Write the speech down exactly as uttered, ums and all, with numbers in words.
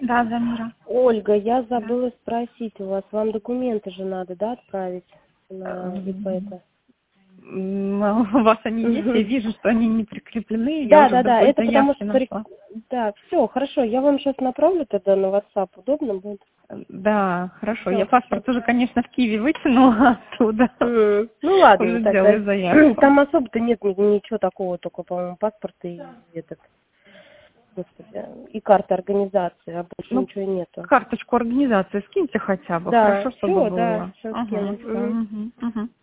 Да, Замира. Ольга, я забыла спросить у вас, вам документы же надо, да, отправить на ИП-то? У вас они есть, я вижу, что они не прикреплены, я Да, уже да, да, другой это потому заявки что... при- нашла. Да, все, хорошо, я вам сейчас направлю тогда на WhatsApp, удобно будет? Да, хорошо. Всё, Я паспорт уже, конечно, в Киеве вытянула оттуда. М, Ну ладно, Уже тогда делаю заявку. там особо-то нет ни- ничего такого, только, по-моему, паспорт и этот, господи, и карта организации, а больше Ну, ничего и нету. карточку организации скиньте хотя бы. Да, Хорошо, чтобы все, да, было. все Ага, скину. всё, Мгм. мгм, мгм.